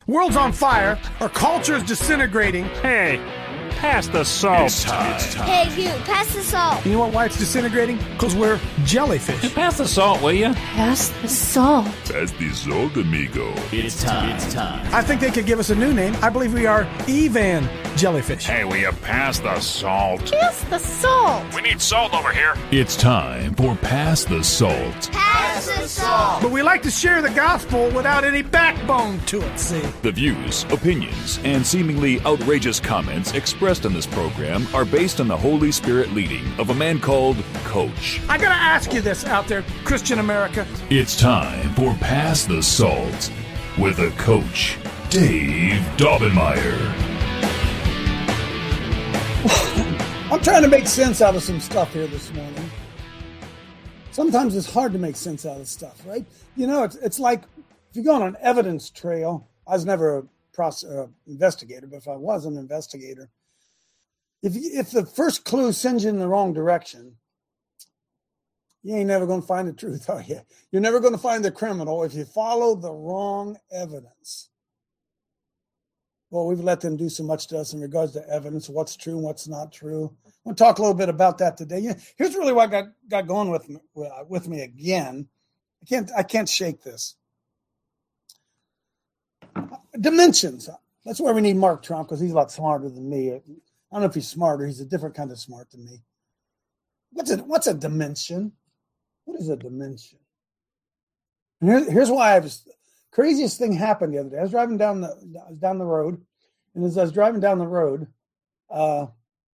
World's on fire. Our culture is disintegrating. Hey, pass the salt. It's time. Hey, you, pass the salt. You know what? Why it's disintegrating? Because we're jellyfish. Pass the salt, will you? Pass the salt. Pass the salt, amigo. It's time. I think they could give us a new name. I believe we are Evan jellyfish. Hey, will you pass the salt? Pass the salt. We need salt over here. It's time for Pass the Salt. Pass the salt. But we like to share the gospel without any backbone to it, see? The views, opinions, and seemingly outrageous comments expressed in this program are based on the Holy Spirit leading of a man called Coach. I gotta ask you this out there, Christian America. It's time for Pass the Salt with the Coach, Dave Daubenmire. I'm trying to make sense out of some stuff here this morning. Sometimes it's hard to make sense out of stuff, right? You know, it's like if you go on an evidence trail. I was never a investigator, but if I was an investigator, if the first clue sends you in the wrong direction, you ain't never going to find the truth, are you? You're never going to find the criminal if you follow the wrong evidence. Well, we've let them do so much to us in regards to evidence, what's true and what's not true. We'll talk a little bit about that today. Yeah, here's really what got going with me again. I can't shake this. Dimensions. That's where we need Mark Trump, because he's a lot smarter than me. I don't know if he's smarter. He's a different kind of smart than me. What's a dimension? What is a dimension? And here's why craziest thing happened the other day. I was driving down the road, and as I was driving down the road, I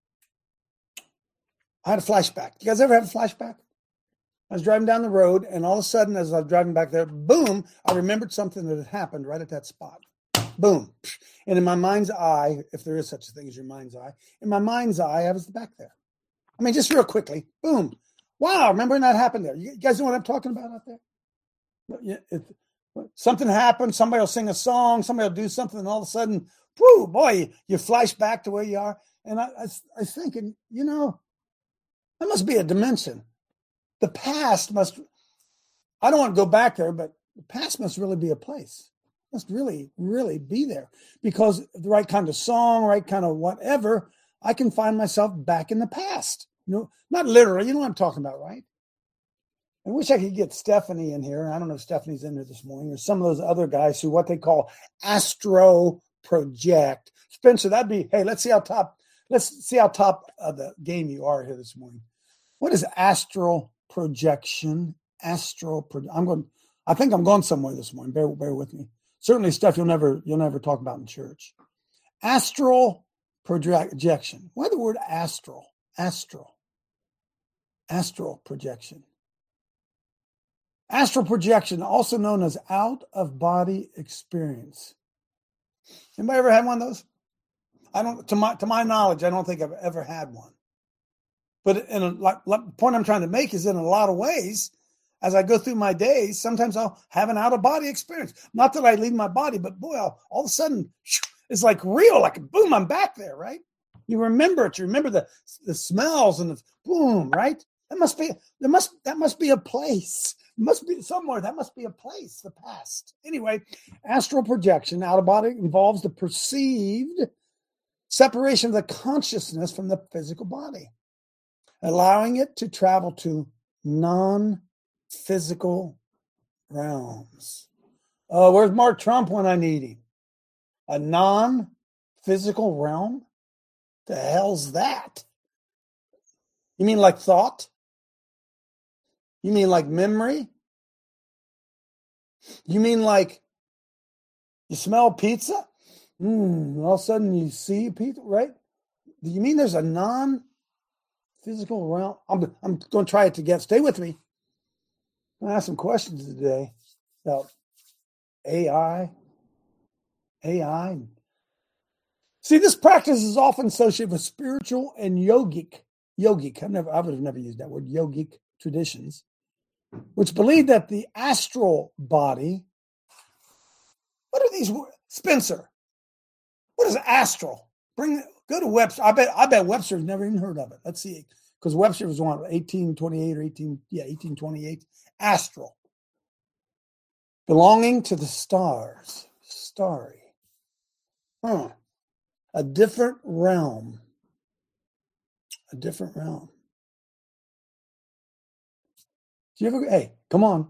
had a flashback. You guys ever have a flashback? I was driving down the road, and all of a sudden, as I was driving back there, boom, I remembered something that had happened right at that spot. Boom. And in my mind's eye, if there is such a thing as your mind's eye, in my mind's eye, I was back there. I mean, just real quickly, boom. Wow, remember when that happened there? You guys know what I'm talking about out there? Something happened, somebody will sing a song, somebody will do something, and all of a sudden, whoo, boy, you flash back to where you are. And I was thinking, you know, that must be a dimension. The past must, I don't want to go back there, but the past must really be a place. It must really, really be there. Because the right kind of song, right kind of whatever, I can find myself back in the past. You know, not literally, you know what I'm talking about, right? I wish I could get Stephanie in here. I don't know if Stephanie's in here this morning, or some of those other guys who what they call astro project. Spencer, that'd be, hey, let's see how top of the game you are here this morning. What is astral projection? I think I'm going somewhere this morning. Bear with me. Certainly stuff you'll never talk about in church. Astral projection. Why the word astral? Astral projection. Astral projection, also known as out-of-body experience. Anybody ever had one of those? To my knowledge, I don't think I've ever had one. But the point I'm trying to make is in a lot of ways, as I go through my days, sometimes I'll have an out-of-body experience. Not that I leave my body, but boy, all of a sudden, it's like real, like boom, I'm back there, right? You remember it. You remember the smells and the boom, right? That must be a place. It must be somewhere. That must be a place, the past. Anyway, astral projection, out of body, involves the perceived separation of the consciousness from the physical body, allowing it to travel to non-physical realms. Where's Mark Trump when I need him? A non-physical realm? The hell's that? You mean like thought? You mean like memory? You mean like you smell pizza? All of a sudden you see pizza, right? Do you mean there's a non-physical realm? I'm going to try it again. Stay with me. I'm going to ask some questions today about AI. See, this practice is often associated with spiritual and yogic. I would have never used that word, yogic traditions, which believe that the astral body, what are these words? Spencer, what is astral? Go to Webster. I bet Webster's never even heard of it. Let's see, because Webster was on 1828 or 1828. Astral, belonging to the stars, starry. A different realm. A different realm. Do you ever, hey, come on.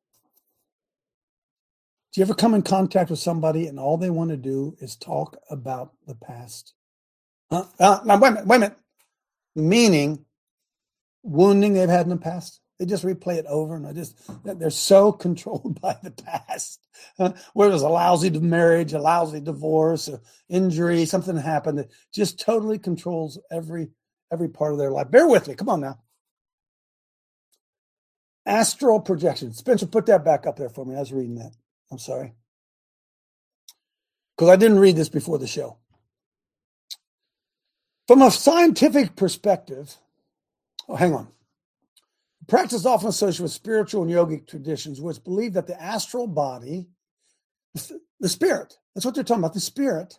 Do you ever come in contact with somebody and all they want to do is talk about the past? Now, wait a minute. Meaning wounding they've had in the past. They just replay it over and they're so controlled by the past. Where it was a lousy marriage, a lousy divorce, an injury, something happened that just totally controls every part of their life. Bear with me. Come on now. Astral projection. Spencer, put that back up there for me. I was reading that. I'm sorry. Because I didn't read this before the show. From a scientific perspective, hang on. Practice often associated with spiritual and yogic traditions, where it's believed that the astral body, the spirit, that's what they're talking about, the spirit,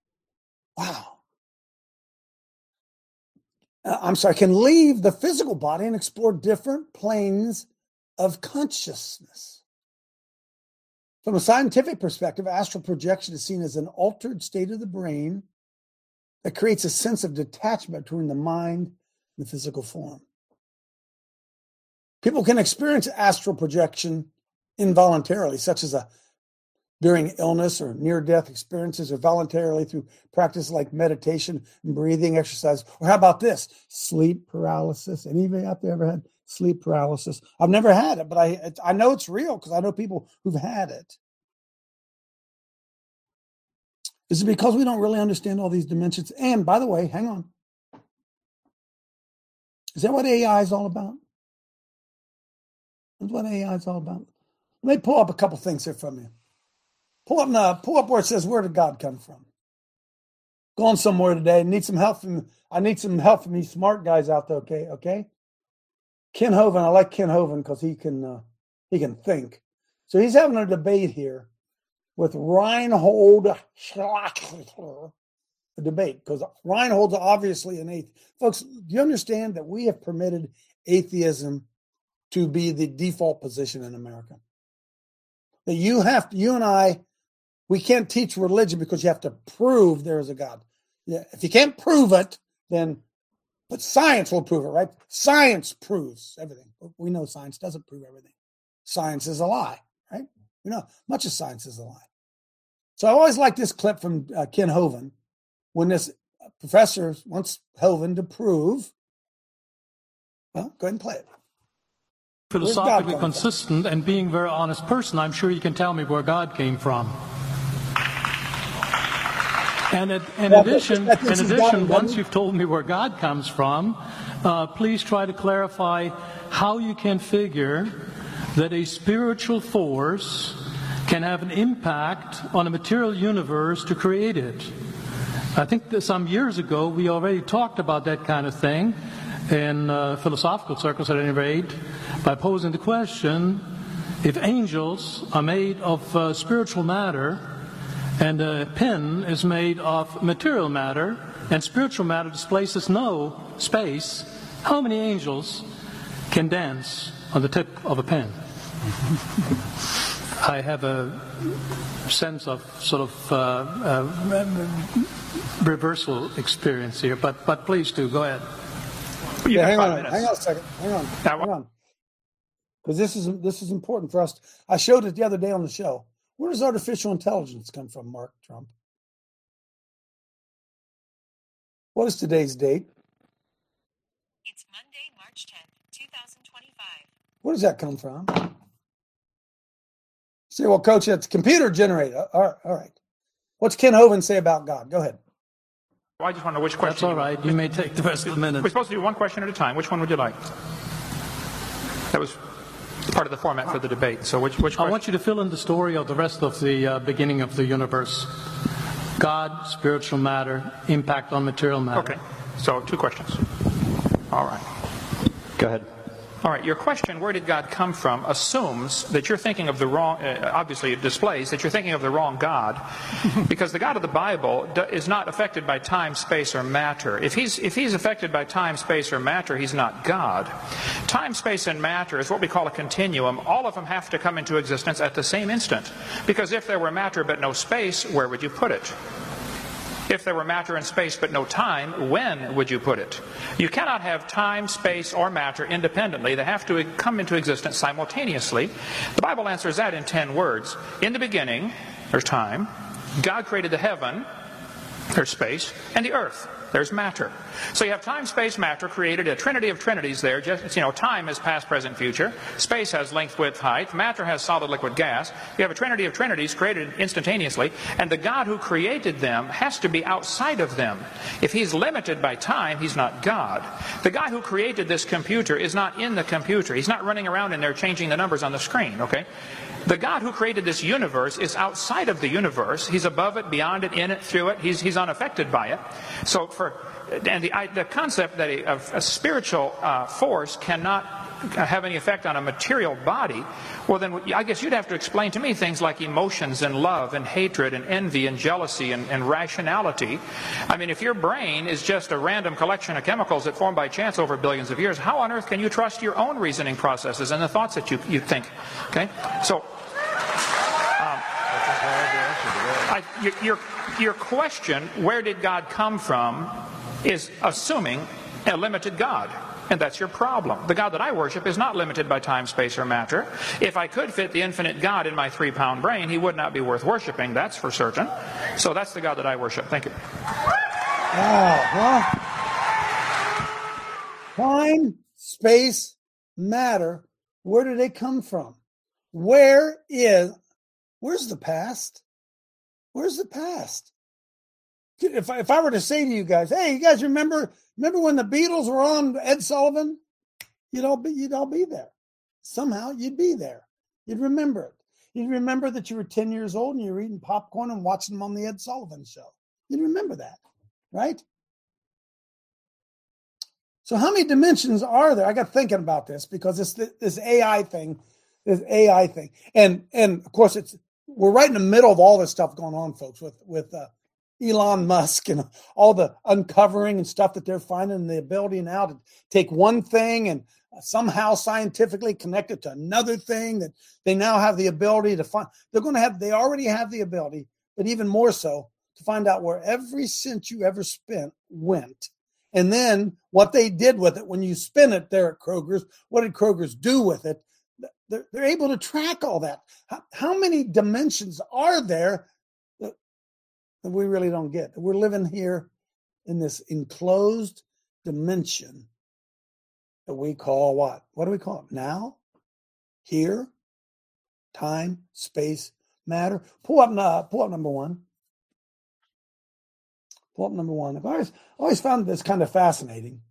can leave the physical body and explore different planes of consciousness. From a scientific perspective, astral projection is seen as an altered state of the brain that creates a sense of detachment between the mind and the physical form. People can experience astral projection involuntarily, such as during illness or near-death experiences, or voluntarily through practice like meditation and breathing exercise. Or how about this? Sleep paralysis. Anybody out there ever had sleep paralysis? I've never had it, but I know it's real because I know people who've had it. Is it because we don't really understand all these dimensions? And by the way, hang on. Is that what AI is all about? That's what AI is all about. Let me pull up a couple things here from you. Pull up where it says, where did God come from? Going somewhere today. I need some help from these smart guys out there, okay? Ken Hovind, I like Ken Hovind because he can think. So he's having a debate here with Reinhold Schlachter. A debate, because Reinhold's obviously an atheist. Folks, do you understand that we have permitted atheism to be the default position in America? That you and I, we can't teach religion because you have to prove there is a God. Yeah, if you can't prove it, but science will prove it, right? Science proves everything. We know science doesn't prove everything. Science is a lie, right? We know much of science is a lie. So I always like this clip from Ken Hovind when this professor wants Hovind to prove. Well, go ahead and play it. Philosophically consistent and being a very honest person, I'm sure you can tell me where God came from. And in addition, once you've told me where God comes from, please try to clarify how you can figure that a spiritual force can have an impact on a material universe to create it. I think that some years ago we already talked about that kind of thing in philosophical circles at any rate, by posing the question, if angels are made of spiritual matter and a pen is made of material matter and spiritual matter displaces no space, how many angels can dance on the tip of a pen? I have a sense of sort of reversal experience here, but please do, go ahead. Yeah, hang on a second. Hang on. Because this is important for us. I showed it the other day on the show. Where does artificial intelligence come from, Mark Trump? What is today's date? It's Monday, March 10th, 2025. Where does that come from? Say, well, Coach, it's computer generated. All right. What's Ken Hovind say about God? Go ahead. Well, I just want to know which question. That's all right. You may take the rest of the minute. We're supposed to do one question at a time. Which one would you like? That was part of the format for the debate. So which question? I want you to fill in the story of the rest of the beginning of the universe. God, spiritual matter, impact on material matter. Okay. So 2 questions. All right. Go ahead. All right. Your question, where did God come from, assumes that you're thinking of the wrong, obviously it displays that you're thinking of the wrong God, because the God of the Bible is not affected by time, space, or matter. If he's affected by time, space, or matter, he's not God. Time, space, and matter is what we call a continuum. All of them have to come into existence at the same instant. Because if there were matter but no space, where would you put it? If there were matter and space but no time, when would you put it? You cannot have time, space, or matter independently. They have to come into existence simultaneously. The Bible answers that in 10 words. In the beginning, there's time. God created the heaven, there's space, and the earth. There's matter. So you have time, space, matter created, a trinity of trinities there. Just, time is past, present, future. Space has length, width, height. Matter has solid, liquid, gas. You have a trinity of trinities created instantaneously. And the God who created them has to be outside of them. If he's limited by time, he's not God. The guy who created this computer is not in the computer. He's not running around in there changing the numbers on the screen, okay? The God who created this universe is outside of the universe. He's above it, beyond it, in it, through it. He's unaffected by it. So the concept that a spiritual force cannot have any effect on a material body, well then I guess you'd have to explain to me things like emotions and love and hatred and envy and jealousy and rationality. I mean, if your brain is just a random collection of chemicals that form by chance over billions of years, how on earth can you trust your own reasoning processes and the thoughts that you think? Okay, so your question, where did God come from, is assuming a limited God. And that's your problem. The God that I worship is not limited by time, space, or matter. If I could fit the infinite God in my 3-pound brain, he would not be worth worshiping, that's for certain. So that's the God that I worship. Thank you. Time, space, matter, where do they come from? Where's the past? Where's the past? If I were to say to you guys, hey, you guys remember when the Beatles were on Ed Sullivan? You'd all be there. Somehow you'd be there. You'd remember it. You'd remember that you were 10 years old and you were eating popcorn and watching them on the Ed Sullivan show. You'd remember that, right? So how many dimensions are there? I got thinking about this because it's this AI thing. And of course we're right in the middle of all this stuff going on, folks, with Elon Musk and all the uncovering and stuff that they're finding, and the ability now to take one thing and somehow scientifically connect it to another thing that they now have the ability to find. They already have the ability, but even more so, to find out where every cent you ever spent went. And then what they did with it when you spin it there at Kroger's, what did Kroger's do with it? They're able to track all that. How many dimensions are there that we really don't get? We're living here in this enclosed dimension that we call what? What do we call it? Now? Here? Time? Space? Matter? Pull up number one. Pull up number one. I've always found this kind of fascinating.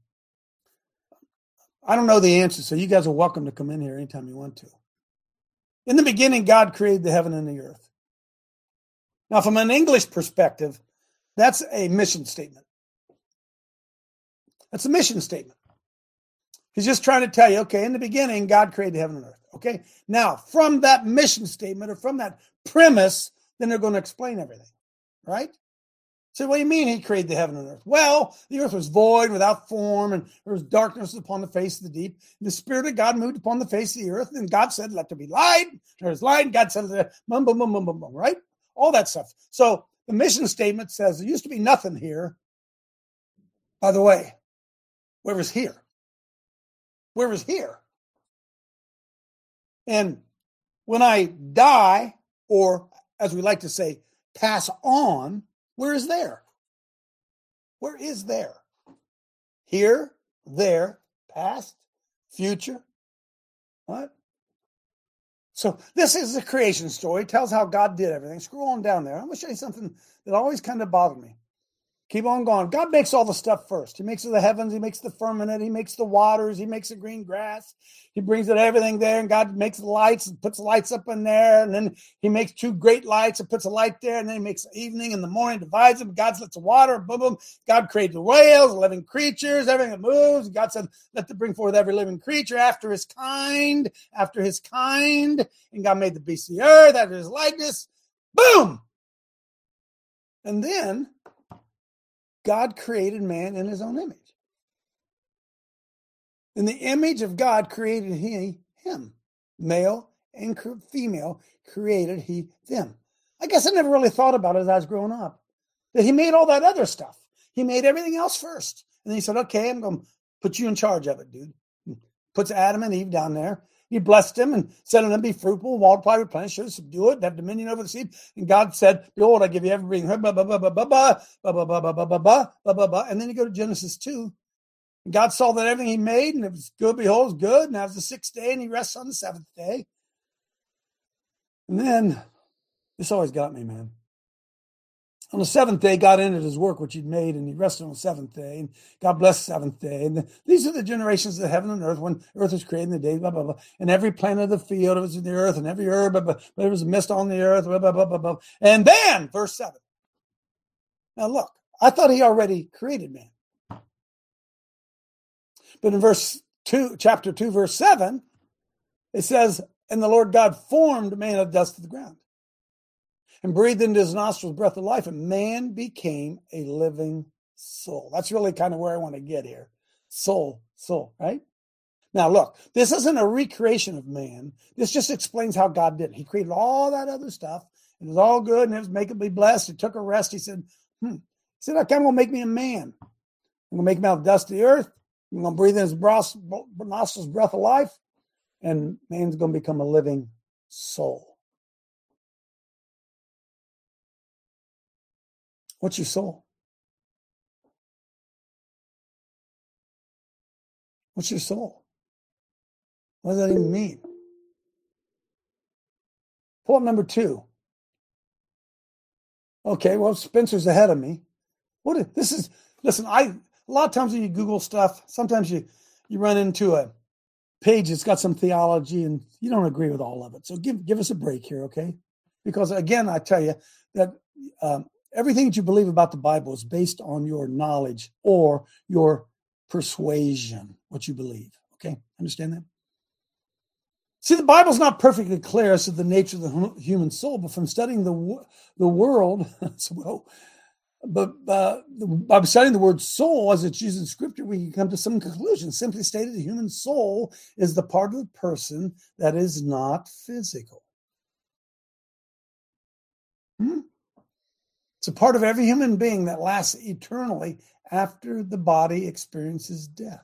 I don't know the answer, so you guys are welcome to come in here anytime you want to. In the beginning, God created the heaven and the earth. Now, from an English perspective, that's a mission statement. That's a mission statement. He's just trying to tell you, okay, in the beginning, God created heaven and earth. Okay? Now, from that mission statement or from that premise, then they're going to explain everything. Right? So what do you mean he created the heaven and earth? Well, the earth was void without form, and there was darkness upon the face of the deep. The Spirit of God moved upon the face of the earth, and God said, let there be light. There was light, and God said, boom, boom, boom, boom, boom, boom, right? All that stuff. So the mission statement says there used to be nothing here. By the way, where was here? Where was here? And when I die, or as we like to say, pass on, where is there? Where is there? Here, there, past, future. What? So this is the creation story. It tells how God did everything. Scroll on down there. I'm going to show you something that always kind of bothered me. Keep on going. God makes all the stuff first. He makes the heavens. He makes the firmament. He makes the waters. He makes the green grass. He brings it everything there, and God makes the lights and puts the lights up in there. And then he makes two great lights and puts a light there. And then he makes the evening and the morning, divides them. God lets the water, boom, boom. God created the whales, the living creatures, everything that moves. God said, let them bring forth every living creature after his kind. And God made the beasts of the earth after his likeness. Boom! And then God created man in his own image. In the image of God created he him. Male and female created he them. I guess I never really thought about it as I was growing up. that he made all that other stuff. He made everything else first. And then he said, okay, I'm going to put you in charge of it, dude. Puts Adam and Eve down there. He blessed them and said to them, be fruitful, multiply, replenish, subdue it, have dominion over the seed. And God said, behold, I give you every being. And then you go to Genesis 2. And God saw that everything he made, and it was good, behold, it was good. And that was the sixth day, and he rests on the seventh day. And then, this always got me, man. On the seventh day, God ended his work, which he'd made, and he rested on the seventh day. And God blessed the seventh day. And these are the generations of heaven and earth when earth was created in the day, blah, blah, blah. And every plant of the field was in the earth, and every herb, blah, blah, blah, there was a mist on the earth, blah, blah, blah, blah, blah. And then, verse 7. Now look, I thought he already created man. But in chapter 2, verse 7, it says, and the Lord God formed man of dust of the ground and breathed into his nostrils breath of life, and man became a living soul. That's really kind of where I want to get here. Soul, right? Now, look, this isn't a recreation of man. This just explains how God did it. He created all that other stuff. It was all good, and it was making me blessed. He took a rest. He said, okay, I'm going to make me a man. I'm going to make him out of dust of the earth. I'm going to breathe in his nostrils breath of life, and man's going to become a living soul. What's your soul? What's your soul? What does that even mean? Point number 2. Okay, well, Spencer's ahead of me. Listen, a lot of times when you Google stuff, sometimes you run into a page that's got some theology and you don't agree with all of it. So give us a break here, okay? Because again, I tell you that everything that you believe about the Bible is based on your knowledge or your persuasion, what you believe. Okay? Understand that? See, the Bible's not perfectly clear as to the nature of the human soul, but from studying the world, by studying the word soul as it's used in Scripture, we can come to some conclusions. Simply stated, the human soul is the part of the person that is not physical. It's a part of every human being that lasts eternally after the body experiences death.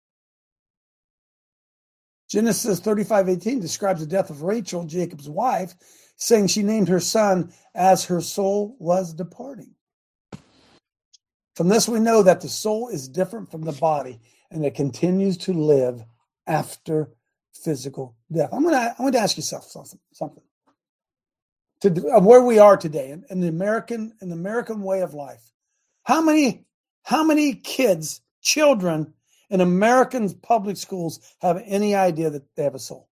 Genesis 35:18 describes the death of Rachel, Jacob's wife, saying she named her son as her soul was departing. From this, we know that the soul is different from the body and it continues to live after physical death. I'm going to ask you something. Of where we are today in the American way of life. How many children in American public schools have any idea that they have a soul?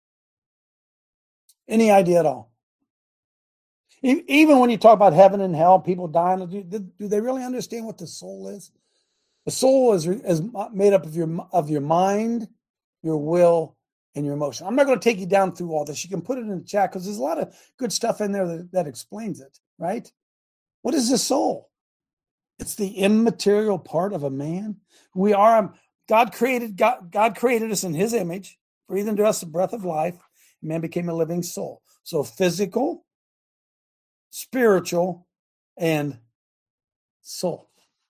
Any idea at all? Even when you talk about heaven and hell, people dying, do they really understand what the soul is? The soul is made up of your mind, your will, and your emotion. I'm not going to take you down through all this. You can put it in the chat because there's a lot of good stuff in there that explains it, right? What is the soul? It's the immaterial part of a man. We are God created us in his image, breathed into us the breath of life, and man became a living soul. So physical, spiritual, and soul.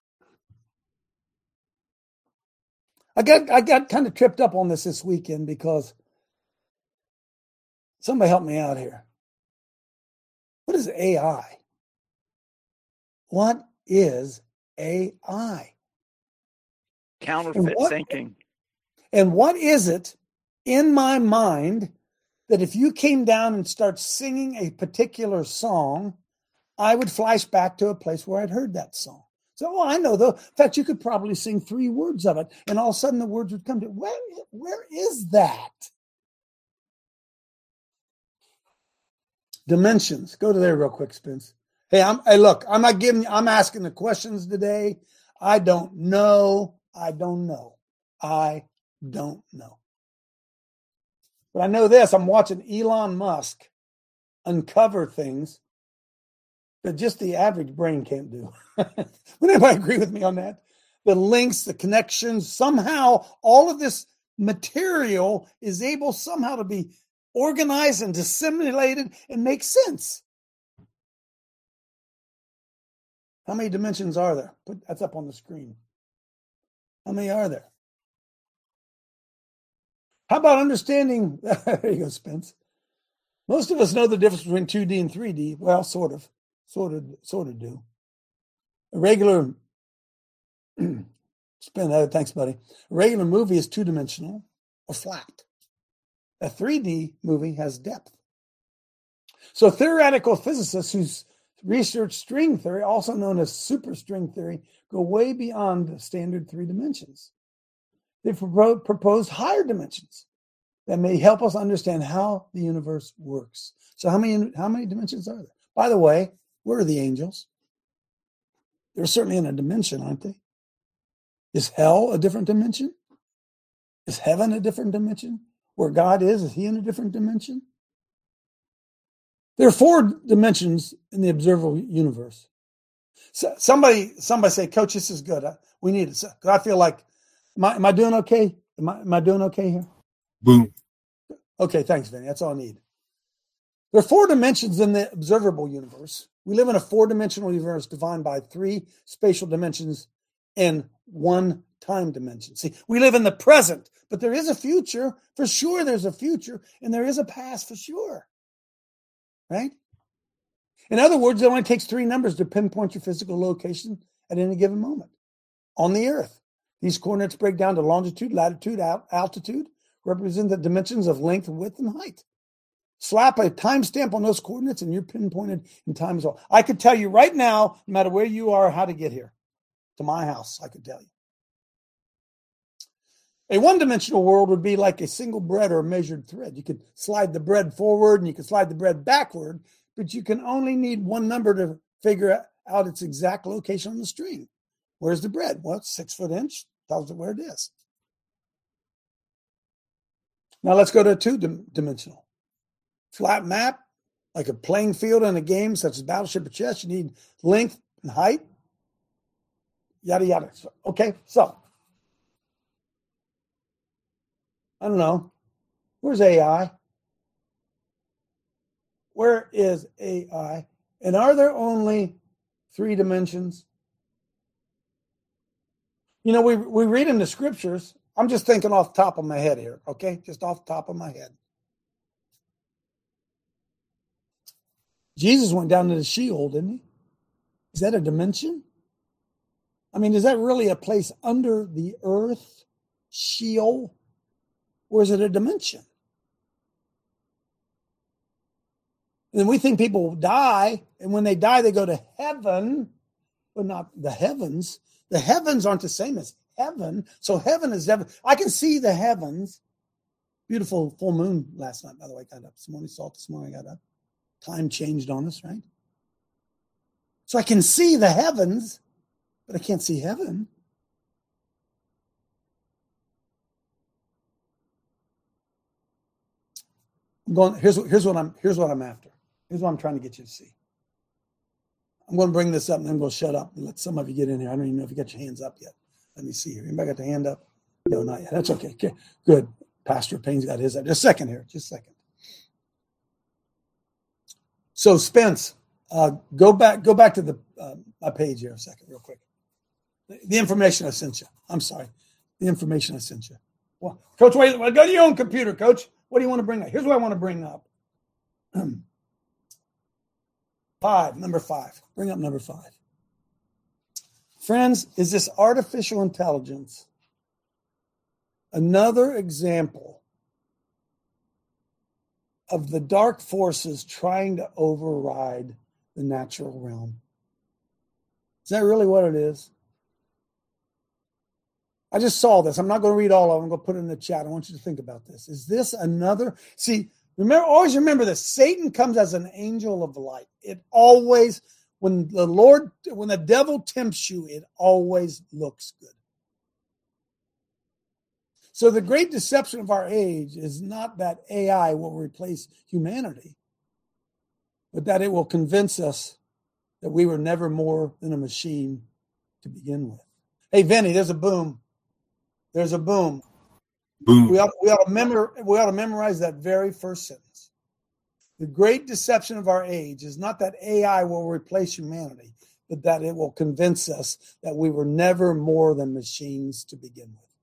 I got kind of tripped up on this weekend because somebody help me out here. What is AI? What is AI? Counterfeit thinking. And what is it in my mind that if you came down and start singing a particular song, I would flash back to a place where I'd heard that song. So, I know though. In fact, you could probably sing 3 words of it, and all of a sudden the words would come to where is that? Dimensions. Go to there real quick, Spence. Hey, I'm asking the questions today. I don't know. But I know this. I'm watching Elon Musk uncover things that just the average brain can't do. Would anybody agree with me on that? The links, the connections, somehow all of this material is able somehow to be organized and disseminated and make sense. How many dimensions are there? That's up on the screen. How many are there? How about understanding? There you go, Spence. Most of us know the difference between 2D and 3D. Well, sort of do. A regular, thanks, buddy. A regular movie is two-dimensional or flat. A 3D movie has depth. So theoretical physicists who research string theory, also known as superstring theory, go way beyond the standard 3 dimensions. They propose higher dimensions that may help us understand how the universe works. So how many dimensions are there? By the way, where are the angels? They're certainly in a dimension, aren't they? Is hell a different dimension? Is heaven a different dimension? Where God is he in a different dimension? There are 4 dimensions in the observable universe. So somebody say, Coach, this is good. We need it. I feel like, am I doing okay? Am I doing okay here? Boom. Okay, thanks, Vinny. That's all I need. There are 4 dimensions in the observable universe. We live in a 4-dimensional universe defined by 3 spatial dimensions and 1 time dimension. See, we live in the present, but there is a future. For sure, there's a future, and there is a past for sure. Right? In other words, it only takes 3 numbers to pinpoint your physical location at any given moment on the earth. These coordinates break down to longitude, latitude, altitude, represent the dimensions of length, width, and height. Slap a timestamp on those coordinates and you're pinpointed in time as well. I could tell you right now, no matter where you are, how to get here. To my house, I could tell you. A one-dimensional world would be like a single bread or a measured thread. You could slide the bread forward and you could slide the bread backward, but you can only need one number to figure out its exact location on the string. Where's the bread? Well, it's 6 foot inch. Tells it where it is. Now let's go to a two-dimensional. Flat map, like a playing field in a game such as Battleship or chess. You need length and height. Yada, yada. Okay, so. I don't know. Where's AI? Where is AI? And are there only 3 dimensions? You know, we read in the scriptures. I'm just thinking off the top of my head here, okay? Just off the top of my head. Jesus went down to the Sheol, didn't he? Is that a dimension? I mean, is that really a place under the earth? Sheol? Or is it a dimension? And we think people die, and when they die, they go to heaven, but not the heavens. The heavens aren't the same as heaven. So heaven is heaven. I can see the heavens. Beautiful full moon last night, by the way. Got up. Simone saw it this morning. I got up. Time changed on us, right? So I can see the heavens, but I can't see heaven. I'm going. Here's what I'm after. Here's what I'm trying to get you to see. I'm going to bring this up and then we'll shut up and let some of you get in here. I don't even know if you got your hands up yet. Let me see here. Anybody got the hand up? No, not yet. That's okay. Okay, good. Pastor Payne's got his up. Just a second here. Just a second. So Spence, go back to the my page here a second, real quick. The information I sent you. I'm sorry. The information I sent you. Well, Coach, wait. Go to your own computer, Coach. What do you want to bring up? Here's what I want to bring up. 5, number 5. Bring up number 5. Friends, is this artificial intelligence another example of the dark forces trying to override the natural realm? Is that really what it is? I just saw this. I'm not going to read all of them. I'm going to put it in the chat. I want you to think about this. Is this another? See, always remember this. Satan comes as an angel of light. It always, when the devil tempts you, it always looks good. So the great deception of our age is not that AI will replace humanity, but that it will convince us that we were never more than a machine to begin with. Hey, Vinny, there's a boom. There's a boom. Boom. We ought to memorize that very first sentence. The great deception of our age is not that AI will replace humanity, but that it will convince us that we were never more than machines to begin with.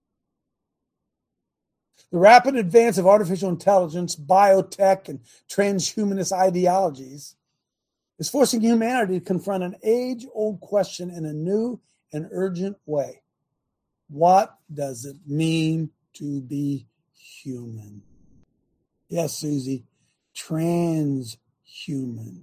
The rapid advance of artificial intelligence, biotech, and transhumanist ideologies is forcing humanity to confront an age-old question in a new and urgent way. What does it mean to be human? Yes, Susie, transhuman,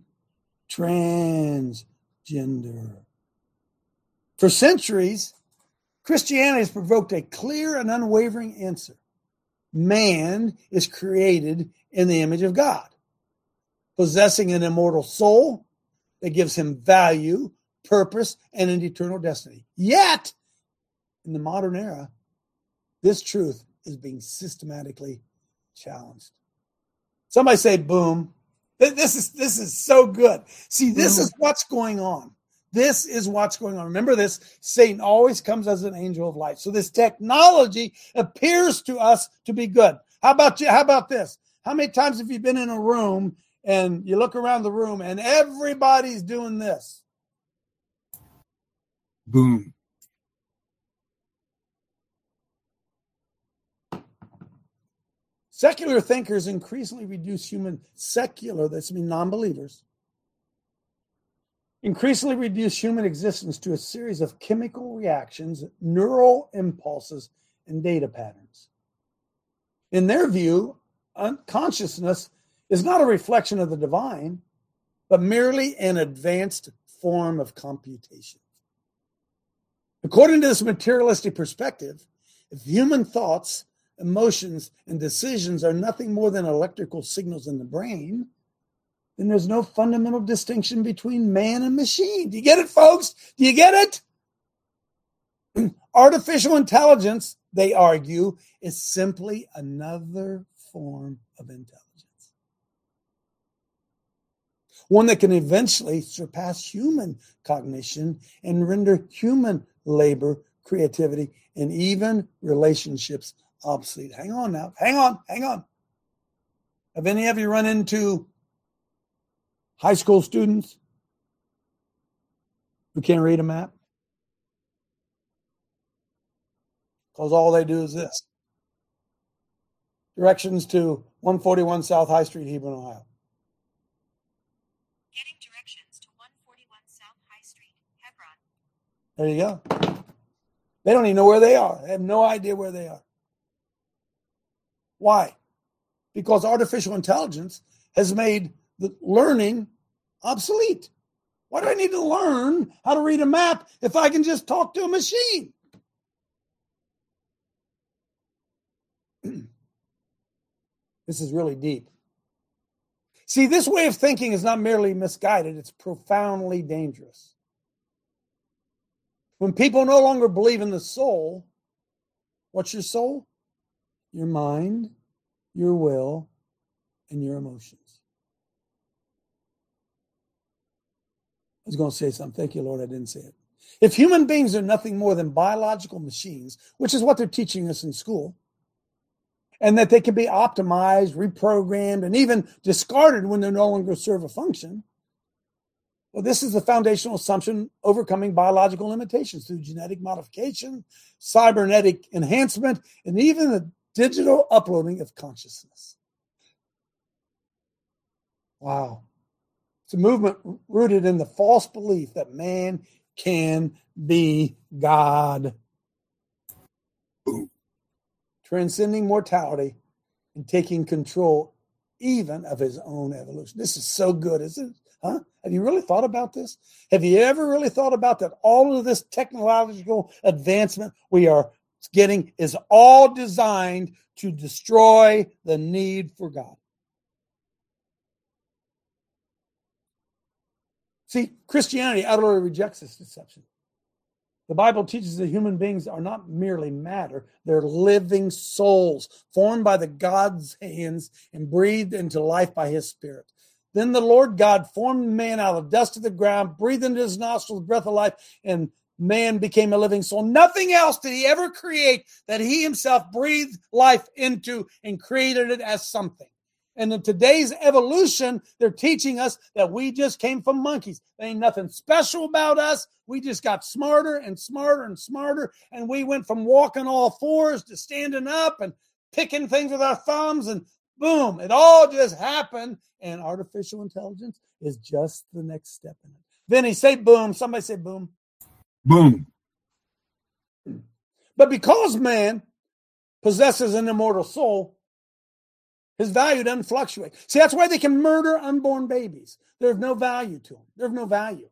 transgender. For centuries, Christianity has provoked a clear and unwavering answer. Man is created in the image of God, possessing an immortal soul that gives him value, purpose, and an eternal destiny. Yet, in the modern era, this truth is being systematically challenged. Somebody say, boom. This is so good. See, this is what's going on. This is what's going on. Remember this, Satan always comes as an angel of light. So this technology appears to us to be good. How about you? How about this? How many times have you been in a room and you look around the room and everybody's doing this? Boom. Secular thinkers increasingly reduce that's mean non-believers, increasingly reduce human existence to a series of chemical reactions, neural impulses, and data patterns. In their view, consciousness is not a reflection of the divine, but merely an advanced form of computation. According to this materialistic perspective, if human thoughts, emotions, and decisions are nothing more than electrical signals in the brain, then there's no fundamental distinction between man and machine. Do you get it, folks? Do you get it? Artificial intelligence, they argue, is simply another form of intelligence. One that can eventually surpass human cognition and render human labor, creativity, and even relationships obsolete. Hang on now. Hang on. Have any of you run into high school students who can't read a map? Because all they do is this. Directions to 141 South High Street, Hebron, Ohio. Getting directions to 141 South High Street, Hebron. There you go. They don't even know where they are. They have no idea where they are. Why? Because artificial intelligence has made the learning obsolete. Why do I need to learn how to read a map if I can just talk to a machine? This is really deep. See, this way of thinking is not merely misguided, it's profoundly dangerous. When people no longer believe in the soul, what's your soul? Your mind, your will, and your emotions. I was going to say something. Thank you, Lord, I didn't say it. If human beings are nothing more than biological machines, which is what they're teaching us in school, and that they can be optimized, reprogrammed, and even discarded when they no longer serve a function, well, this is the foundational assumption overcoming biological limitations through genetic modification, cybernetic enhancement, and even the digital uploading of consciousness. Wow. It's a movement rooted in the false belief that man can be God, transcending mortality and taking control even of his own evolution. This is so good, isn't it? Huh? Have you really thought about this? Have you ever really thought about that all of this technological advancement we are getting is all designed to destroy the need for God? See, Christianity utterly rejects this deception. The Bible teaches that human beings are not merely matter, they're living souls formed by the God's hands and breathed into life by his Spirit. Then the Lord God formed man out of dust of the ground, breathed into his nostrils the breath of life, and man became a living soul. Nothing else did he ever create that he himself breathed life into and created it as something. And in today's evolution, they're teaching us that we just came from monkeys. There ain't nothing special about us. We just got smarter and smarter and smarter. And we went from walking all fours to standing up and picking things with our thumbs. And boom, it all just happened. And artificial intelligence is just the next step in it. Vinny, say boom. Somebody say boom. Boom. But because man possesses an immortal soul, his value doesn't fluctuate. See, that's why they can murder unborn babies. There's no value to him. There's no value.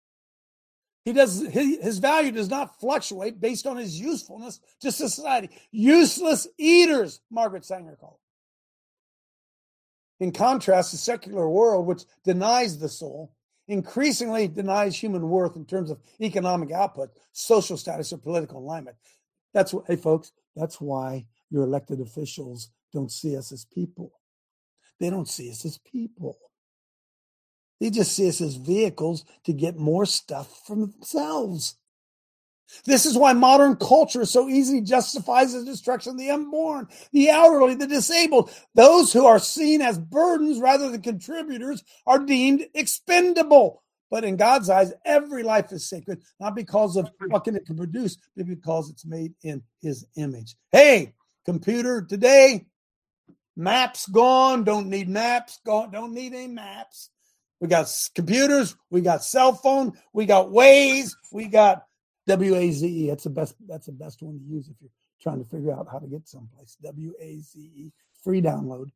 His value does not fluctuate based on his usefulness to society. Useless eaters, Margaret Sanger called it. In contrast, the secular world, which denies the soul, increasingly denies human worth in terms of economic output, social status, or political alignment. Hey, folks, that's why your elected officials don't see us as people. They don't see us as people. They just see us as vehicles to get more stuff from themselves. This is why modern culture so easily justifies the destruction of the unborn, the elderly, the disabled. Those who are seen as burdens rather than contributors are deemed expendable. But in God's eyes, every life is sacred, not because of what it can produce, but because it's made in his image. Hey, computer, today, maps gone, don't need maps, don't need any maps. We got computers, we got cell phone, we got Waze, we got WAZE. That's the best one to use if you're trying to figure out how to get someplace. WAZE, free download.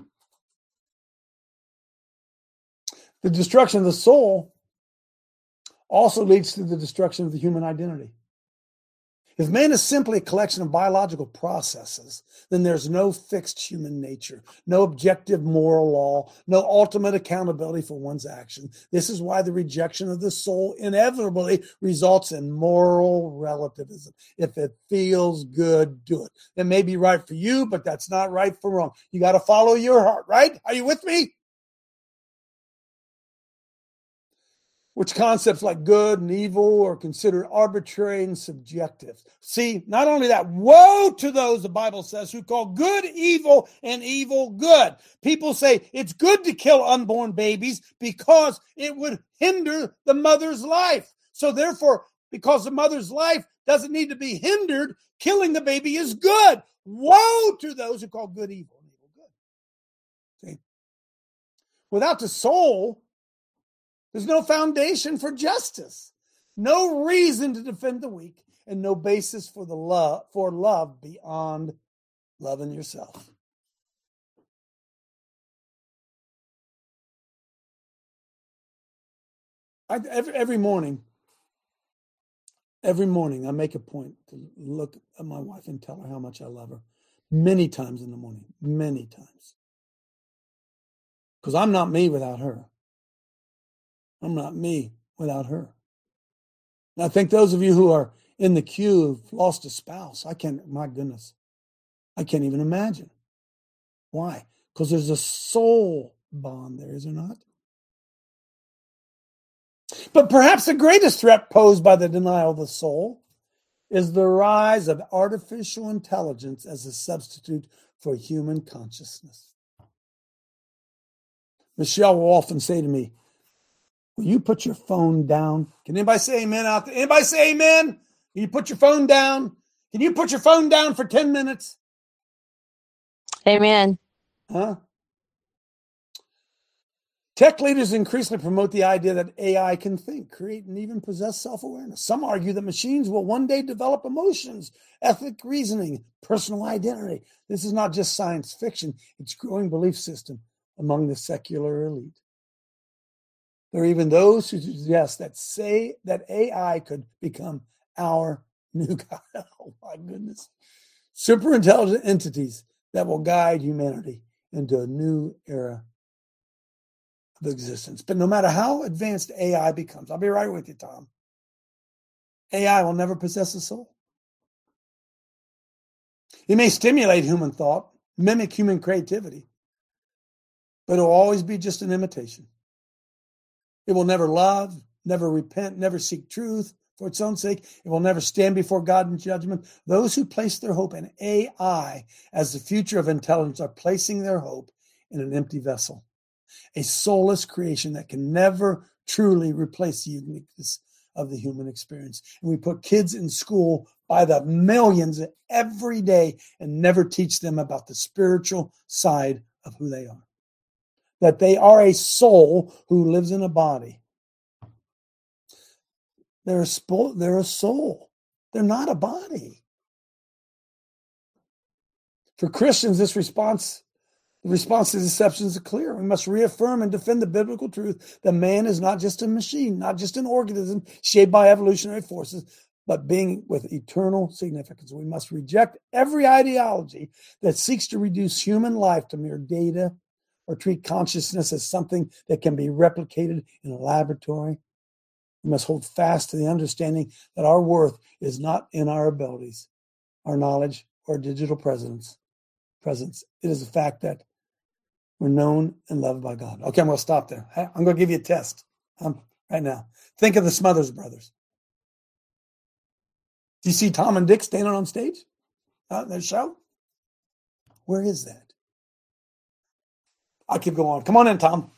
The destruction of the soul also leads to the destruction of the human identity. If man is simply a collection of biological processes, then there's no fixed human nature, no objective moral law, no ultimate accountability for one's action. This is why the rejection of the soul inevitably results in moral relativism. If it feels good, do it. It may be right for you, but that's not right for wrong. You got to follow your heart, right? Are you with me? Which concepts like good and evil are considered arbitrary and subjective. See, not only that, woe to those, the Bible says, who call good evil and evil good. People say it's good to kill unborn babies because it would hinder the mother's life. So therefore, because the mother's life doesn't need to be hindered, killing the baby is good. Woe to those who call good evil and evil good. See? Without the soul, there's no foundation for justice, no reason to defend the weak, and no basis for love beyond loving yourself. Every morning, I make a point to look at my wife and tell her how much I love her. Many times in the morning, many times. Because I'm not me without her. I'm not me without her. And I think those of you who are in the queue who've lost a spouse, my goodness, I can't even imagine. Why? Because there's a soul bond there, is there not? But perhaps the greatest threat posed by the denial of the soul is the rise of artificial intelligence as a substitute for human consciousness. Michelle will often say to me, will you put your phone down? Can anybody say amen out there? Anybody say amen? Can you put your phone down? Can you put your phone down for 10 minutes? Amen. Huh? Tech leaders increasingly promote the idea that AI can think, create, and even possess self-awareness. Some argue that machines will one day develop emotions, ethic reasoning, personal identity. This is not just science fiction. It's a growing belief system among the secular elite. There are even those who suggest that AI could become our new God. Oh my goodness. Super intelligent entities that will guide humanity into a new era of existence. But no matter how advanced AI becomes, I'll be right with you, Tom, AI will never possess a soul. It may stimulate human thought, mimic human creativity, but it will always be just an imitation. It will never love, never repent, never seek truth for its own sake. It will never stand before God in judgment. Those who place their hope in AI as the future of intelligence are placing their hope in an empty vessel, a soulless creation that can never truly replace the uniqueness of the human experience. And we put kids in school by the millions every day and never teach them about the spiritual side of who they are. That they are a soul who lives in a body. They're a soul. They're not a body. For Christians, the response to deception is clear. We must reaffirm and defend the biblical truth that man is not just a machine, not just an organism shaped by evolutionary forces, but being with eternal significance. We must reject every ideology that seeks to reduce human life to mere data or treat consciousness as something that can be replicated in a laboratory. We must hold fast to the understanding that our worth is not in our abilities, our knowledge, or digital presence. It is the fact that we're known and loved by God. Okay, I'm going to stop there. I'm going to give you a test right now. Think of the Smothers Brothers. Do you see Tom and Dick standing on stage? Their show? Where is that? I'll keep going. Come on in, Tom.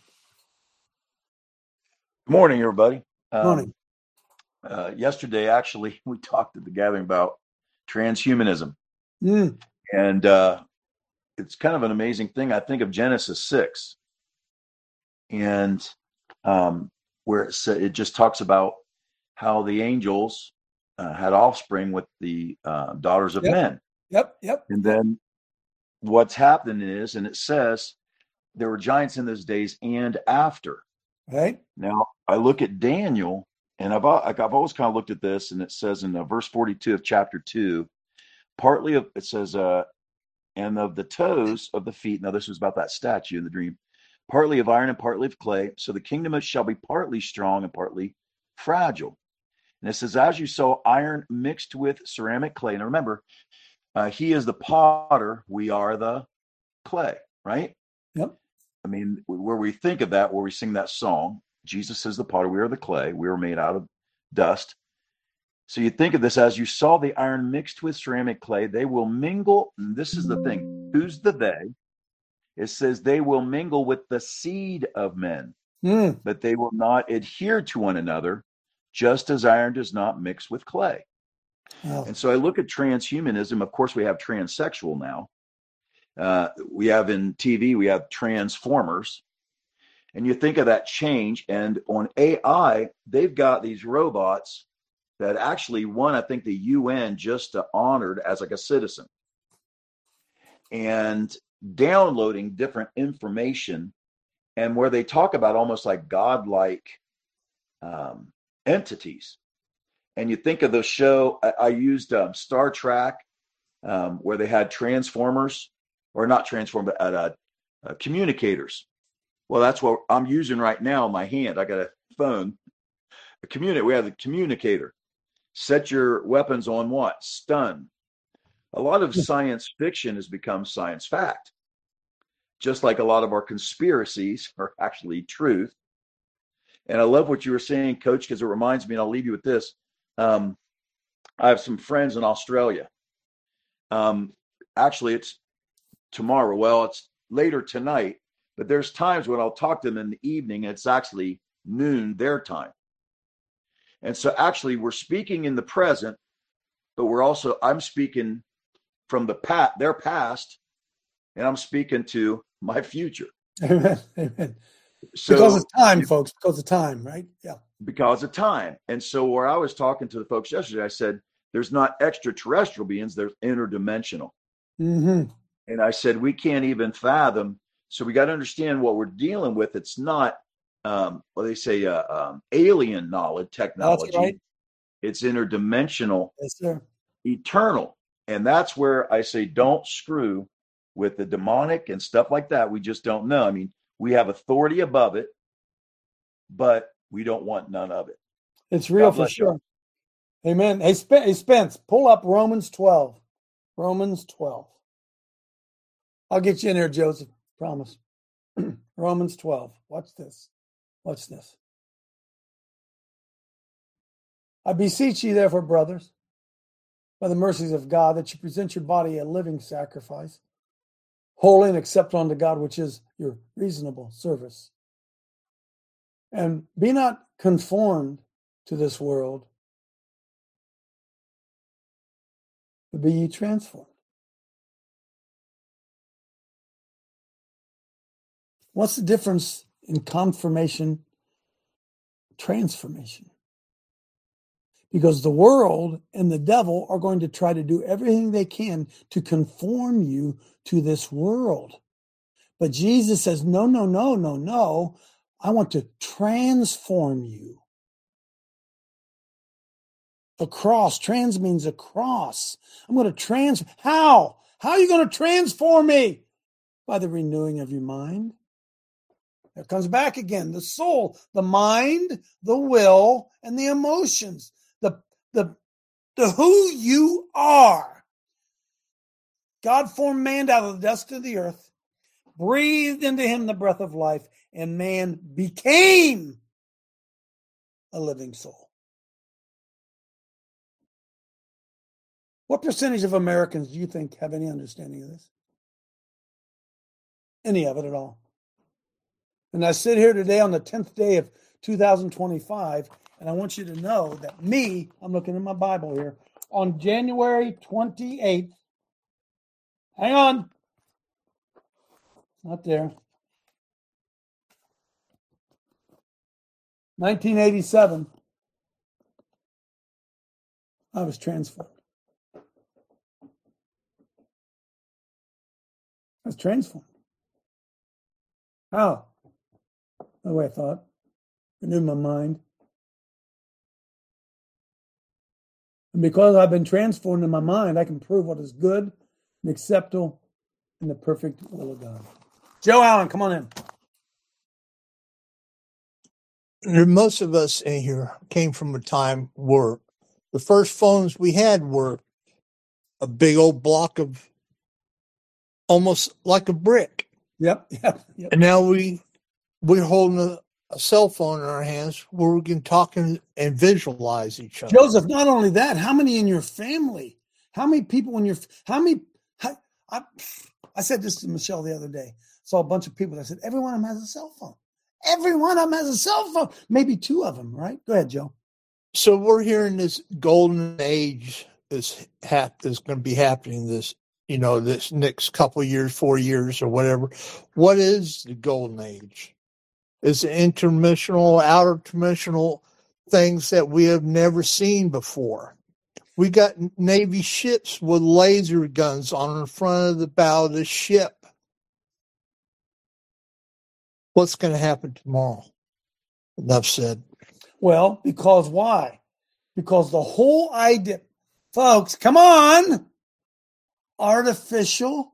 Good morning, everybody. Good morning. Yesterday, actually, we talked at the gathering about transhumanism. And it's kind of an amazing thing. I think of Genesis 6, and where it just talks about how the angels had offspring with the daughters of men. Yep. And then what's happening is, and it says, there were giants in those days and after. Right. Now, I look at Daniel, and I've always kind of looked at this, and it says in verse 42 of chapter 2, it says, and of the toes of the feet. Now, this was about that statue in the dream. Partly of iron and partly of clay. So the kingdom shall be partly strong and partly fragile. And it says, as you saw iron mixed with ceramic clay. Now, remember, he is the potter. We are the clay, right? Yep. I mean, where we think of that, where we sing that song, Jesus is the potter. We are the clay. We were made out of dust. So you think of this as you saw the iron mixed with ceramic clay, they will mingle. And this is the thing. Who's the they? It says they will mingle with the seed of men, but they will not adhere to one another, just as iron does not mix with clay. Wow. And so I look at transhumanism. Of course, we have transsexual now. We have in TV, we have transformers. And you think of that change. And on AI, they've got these robots that actually won, I think, the UN just honored as like a citizen, and downloading different information, and where they talk about almost like godlike entities. And you think of the show, I used Star Trek, where they had transformers, or not transformers, but communicators. Well, that's what I'm using right now in my hand. I got a phone. We have the communicator. Set your weapons on what? Stun. A lot of science fiction has become science fact. Just like a lot of our conspiracies are actually truth. And I love what you were saying, Coach, because it reminds me, and I'll leave you with this. I have some friends in Australia. Actually, it's tomorrow. Well, it's later tonight, but there's times when I'll talk to them in the evening, and it's actually noon their time. And so actually we're speaking in the present, but I'm speaking from their past, and I'm speaking to my future. Amen. So, because of time, folks, because of time, right? Yeah. Because of time. And so where I was talking to the folks yesterday, I said, there's not extraterrestrial beings, there's interdimensional. Mm-hmm. And I said, we can't even fathom. So we got to understand what we're dealing with. It's not, they say alien knowledge, technology. That's right. It's interdimensional, yes, sir. Eternal. And that's where I say, don't screw with the demonic and stuff like that. We just don't know. I mean, we have authority above it, but we don't want none of it. It's real for sure. You. Amen. Hey, Spence, pull up Romans 12. Romans 12. I'll get you in there, Joseph. Promise. Romans 12. Watch this. Watch this. I beseech you, therefore, brothers, by the mercies of God, that you present your body a living sacrifice, holy and acceptable unto God, which is your reasonable service. And be not conformed to this world, but be ye transformed. What's the difference in confirmation, transformation? Because the world and the devil are going to try to do everything they can to conform you to this world. But Jesus says, no, no, no, no, no. I want to transform you. The cross, trans means a cross. I'm going to How? How are you going to transform me? By the renewing of your mind. It comes back again. The soul, the mind, the will, and the emotions. The who you are. God formed man out of the dust of the earth, breathed into him the breath of life, and man became a living soul. What percentage of Americans do you think have any understanding of this? Any of it at all? And I sit here today on the 10th day of 2025, and I want you to know that I'm looking in my Bible here, on January 28th, hang on, not there, 1987, I was transformed. I was transformed. How? The way I thought. Renewed my mind. And because I've been transformed in my mind, I can prove what is good and acceptable in the perfect will of God. Joe Allen, come on in. Most of us in here came from a time where the first phones we had were a big old block of almost like a brick. Yep. And now we're holding a cell phone in our hands where we can talk and visualize each other. Joseph, not only that, how many in your family? How many people in your, I said this to Michelle the other day. Saw a bunch of people. I said, every one of them has a cell phone. Every one of them has a cell phone. Maybe two of them, right? Go ahead, Joe. So we're hearing this golden age is going to be happening this next couple of years, 4 years or whatever. What is the golden age? It's interdimensional, outer dimensional things that we have never seen before. We got Navy ships with laser guns on the front of the bow of the ship. What's going to happen tomorrow? Enough said. Well, because why? Because the whole idea, folks, come on, artificial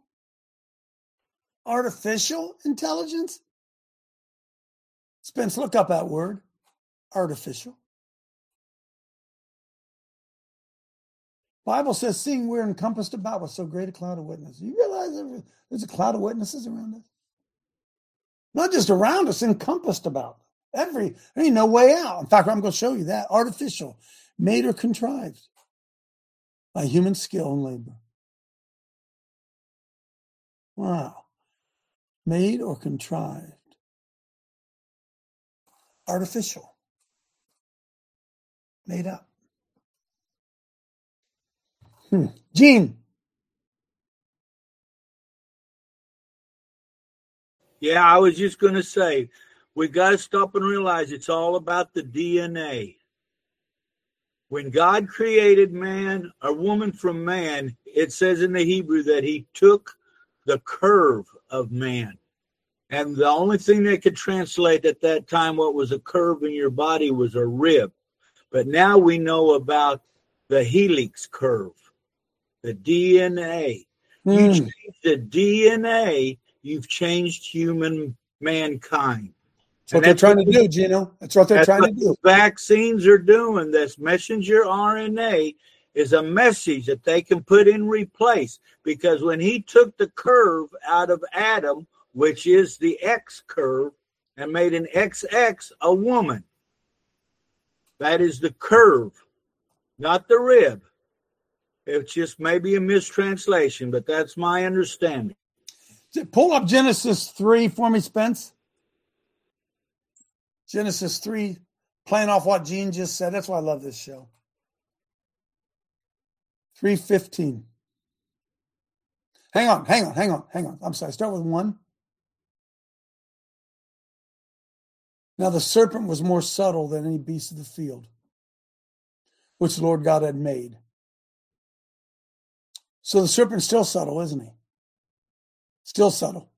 intelligence. Spence, look up that word, artificial. Bible says, seeing we're encompassed about with so great a cloud of witnesses. You realize there's a cloud of witnesses around us? Not just around us, encompassed about. There ain't no way out. In fact, I'm going to show you that. Artificial, made or contrived by human skill and labor. Wow. Made or contrived. Artificial. Made up. Gene. Yeah, I was just going to say, we got to stop and realize it's all about the DNA. When God created man, a woman from man, it says in the Hebrew that he took the curve of man. And the only thing that could translate at that time what was a curve in your body was a rib. But now we know about the helix curve, the DNA. You change the DNA, you've changed mankind. That's what they're trying to do, Gino. That's what they're trying to do. Vaccines are doing. This messenger RNA is a message that they can put in replace. Because when he took the curve out of Adam, which is the X curve, and made an XX a woman. That is the curve, not the rib. It's just maybe a mistranslation, but that's my understanding. Pull up Genesis 3 for me, Spence. Genesis 3, playing off what Gene just said. That's why I love this show. 3:15. Hang on. I'm sorry. Start with 1. Now the serpent was more subtle than any beast of the field, which the Lord God had made. So the serpent's still subtle, isn't he? Still subtle.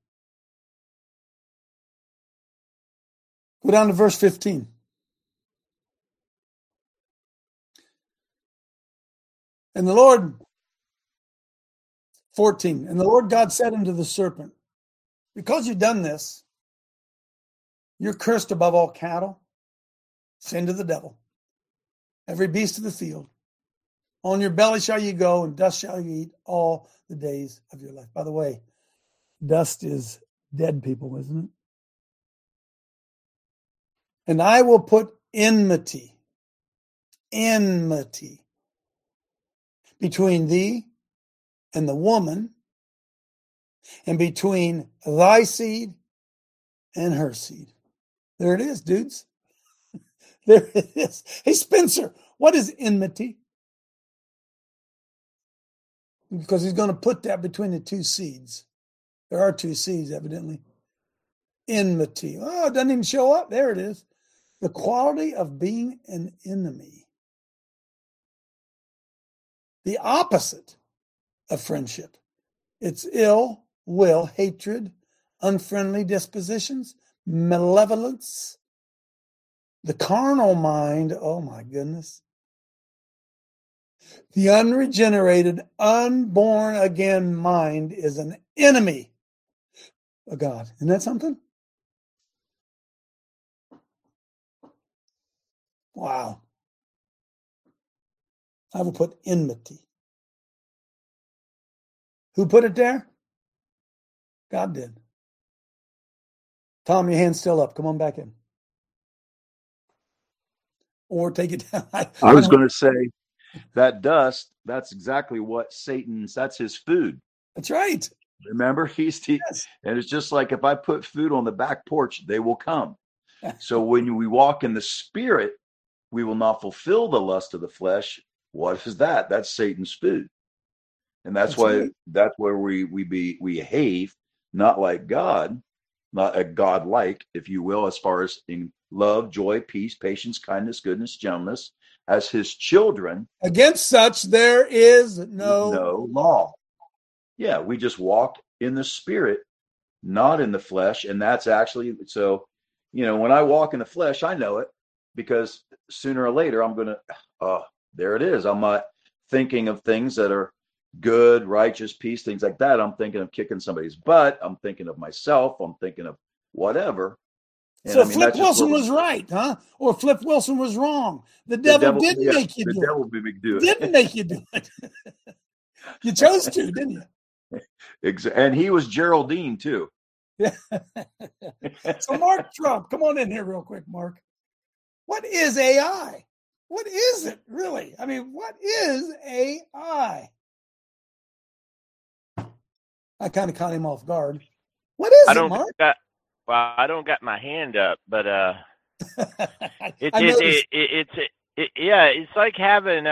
Go down to verse 15. And the Lord, 14, and the Lord God said unto the serpent, because you've done this, you're cursed above all cattle, sin to the devil, every beast of the field. On your belly shall you go, and dust shall you eat all the days of your life. By the way, dust is dead people, isn't it? And I will put enmity between thee and the woman, and between thy seed and her seed. There it is, dudes. There it is. Hey, Spencer, what is enmity? Because he's going to put that between the two seeds. There are two seeds, evidently. Enmity. Oh, it doesn't even show up. There it is. The quality of being an enemy. The opposite of friendship. It's ill will, hatred, unfriendly dispositions, malevolence. The carnal mind, oh my goodness. The unregenerated, unborn again mind is an enemy of God. Isn't that something? Wow. I will put enmity. Who put it there? God did. Tom, your hand's still up. Come on back in. Or take it down. I was going to say that dust, that's exactly what Satan's, that's his food. That's right. Remember, yes. And it's just like if I put food on the back porch, they will come. So when we walk in the spirit, we will not fulfill the lust of the flesh. What is that? That's Satan's food. And that's why right. That's where we behave not like God, not a God-like, if you will, as far as in love, joy, peace, patience, kindness, goodness, gentleness, as his children. Against such there is no law. Yeah, we just walk in the spirit, not in the flesh. And that's actually, so, when I walk in the flesh, I know it, because sooner or later I'm going to, there it is. I'm not thinking of things that are good, righteous, peace, things like that. I'm thinking of kicking somebody's butt. I'm thinking of myself. I'm thinking of whatever. And so Flip Wilson was right, huh? Or Flip Wilson was wrong. The devil didn't make you do it. The devil didn't make you do it. You chose to, didn't you? And he was Geraldine too. Yeah. So Mark Trump, come on in here real quick, Mark. What is AI? What is it really? I mean, what is AI? I kind of caught him off guard. What is it, Mark? I don't got my hand up, but it's like having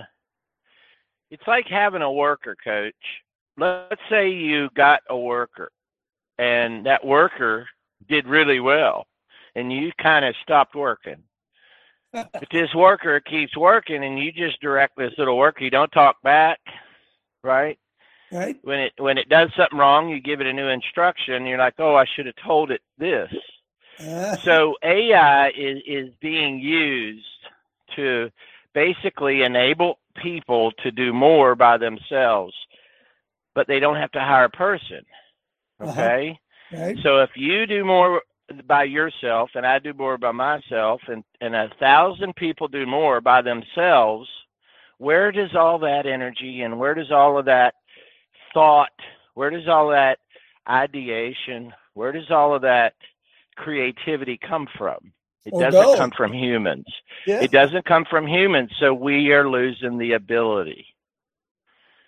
a worker, Coach. Let's say you got a worker, and that worker did really well, and you kind of stopped working. But this worker keeps working, and you just direct this little worker. You don't talk back, right? Right. When it does something wrong, you give it a new instruction. You're like, oh, I should have told it this. So AI is being used to basically enable people to do more by themselves, but they don't have to hire a person. Okay. Right. So if you do more by yourself and I do more by myself and 1,000 people do more by themselves, where does all that energy and where does all of that thought, where does all that ideation, where does all of that creativity come from? It doesn't come from humans. Yeah. It doesn't come from humans, so we are losing the ability.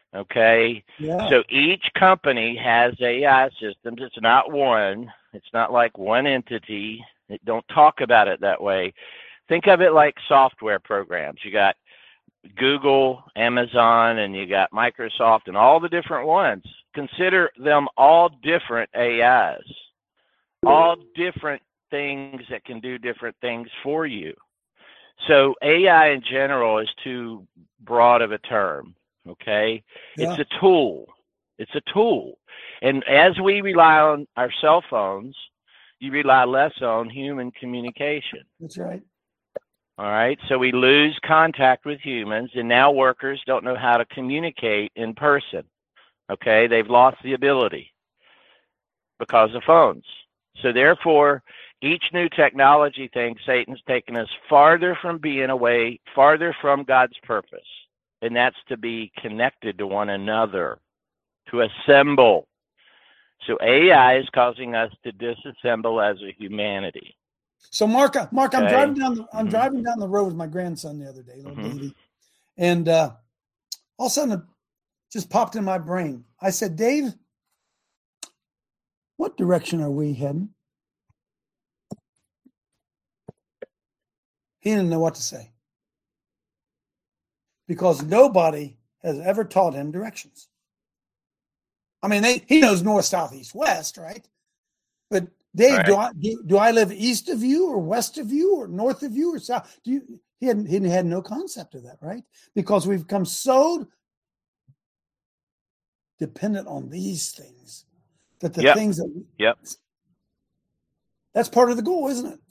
Okay? Yeah. So each company has AI systems. It's not one. It's not like one entity. Don't talk about it that way. Think of it like software programs. You got Google, Amazon, and you got Microsoft and all the different ones. Consider them all different AIs, all different things that can do different things for you. So AI in general is too broad of a term, okay? Yeah. It's a tool. It's a tool. And as we rely on our cell phones, you rely less on human communication. That's right. All right, so we lose contact with humans, and now workers don't know how to communicate in person. Okay, they've lost the ability because of phones. So therefore, each new technology thing, Satan's taken us farther from being away, farther from God's purpose, and that's to be connected to one another, to assemble. So AI is causing us to disassemble as a humanity. So Mark, I'm Okay. driving down the road with my grandson the other day, little Davey, and all of a sudden it just popped in my brain. I said, Dave, what direction are we heading? He didn't know what to say because nobody has ever taught him directions. I mean, he knows north, south, east, west, right? But Dave, Right. do I live east of you or west of you or north of you or south? He had no concept of that, right? Because we've become so dependent on these things that the things that that's part of the goal, isn't it?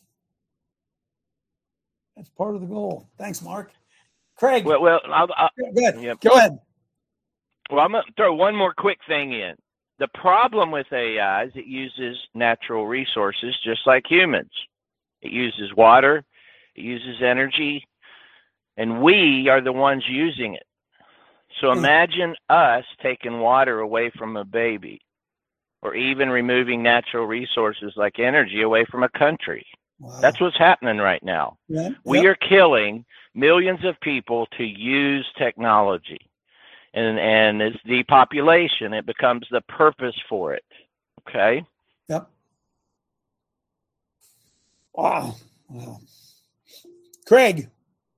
That's part of the goal. Thanks, Mark. Craig. Well, go ahead. Yep. Go ahead. Well, I'm going to throw one more quick thing in. The problem with AI is it uses natural resources just like humans. It uses water, it uses energy, and we are the ones using it. So imagine us taking water away from a baby, or even removing natural resources like energy away from a country. Wow. That's what's happening right now. Yeah. We are killing millions of people to use technology. And it's depopulation. It becomes the purpose for it. Okay? Yep. Wow. Craig.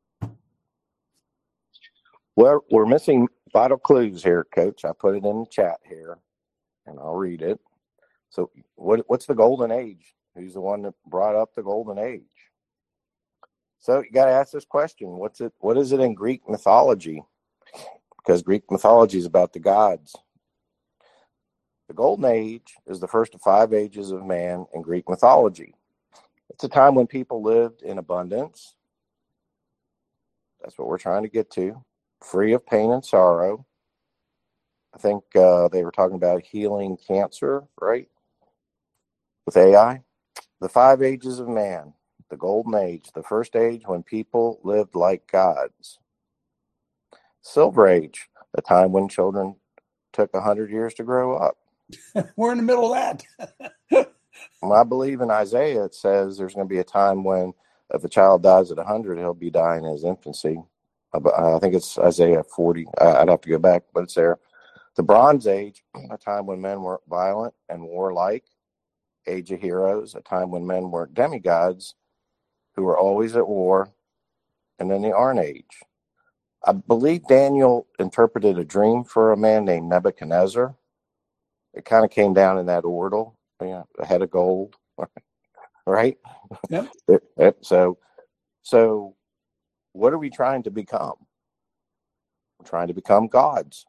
Well, we're missing vital clues here, Coach. I put it in the chat here, and I'll read it. So what's the golden age? Who's the one that brought up the golden age? So you got to ask this question. What is it in Greek mythology? Because Greek mythology is about the gods. The golden age is the first of 5 ages of man in Greek mythology. It's a time when people lived in abundance. That's what we're trying to get to. Free of pain and sorrow. I think they were talking about healing cancer, right? With AI. The 5 ages of man, the golden age, the first age when people lived like gods. Silver age, the time when children took 100 years to grow up. We're in the middle of that. Well, I believe in Isaiah, it says there's going to be a time when if a child dies at 100, he'll be dying in his infancy. I think it's Isaiah 40. I'd have to go back, but it's there. The Bronze Age, a time when men were violent and warlike. Age of Heroes, a time when men were demigods who were always at war. And then the Iron Age. I believe Daniel interpreted a dream for a man named Nebuchadnezzar. It kind of came down in that order, a head of gold, right? Yep. So what are we trying to become? We're trying to become gods.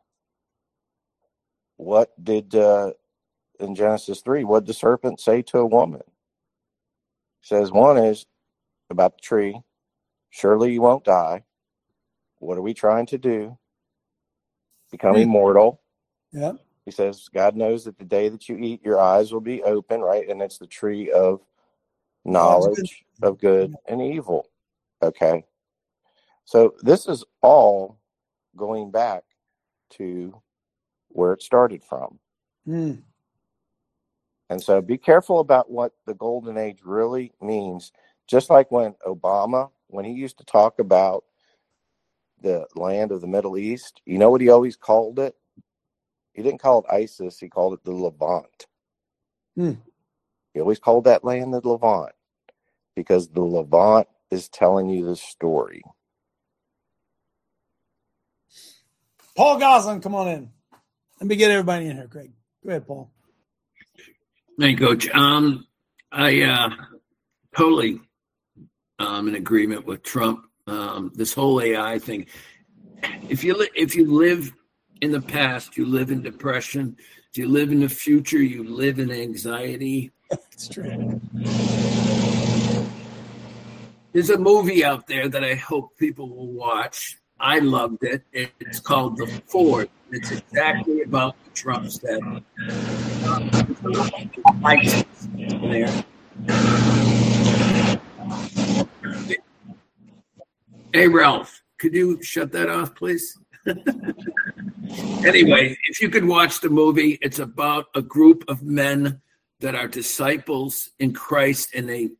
What did, in Genesis 3, what did the serpent say to a woman? It says one is about the tree. Surely you won't die. What are we trying to do? Become immortal. Yeah. He says, God knows that the day that you eat, your eyes will be open, right? And it's the tree of knowledge of good and evil. Okay. So this is all going back to where it started from. Mm. And so be careful about what the golden age really means. Just like when Obama, when he used to talk about the land of the Middle East, you know what he always called it? He didn't call it ISIS. He called it the Levant. Hmm. He always called that land the Levant because the Levant is telling you the story. Paul Goslin, come on in. Let me get everybody in here, Craig. Go ahead, Paul. Hey, Coach. I totally in agreement with Trump. This whole AI thing. If you live in the past, you live in depression. If you live in the future, you live in anxiety. That's true. There's a movie out there that I hope people will watch. I loved it. It's called The Forge. It's exactly about what Trump said. There. Hey, Ralph, could you shut that off, please? Anyway, if you could watch the movie, it's about a group of men that are disciples in Christ, and they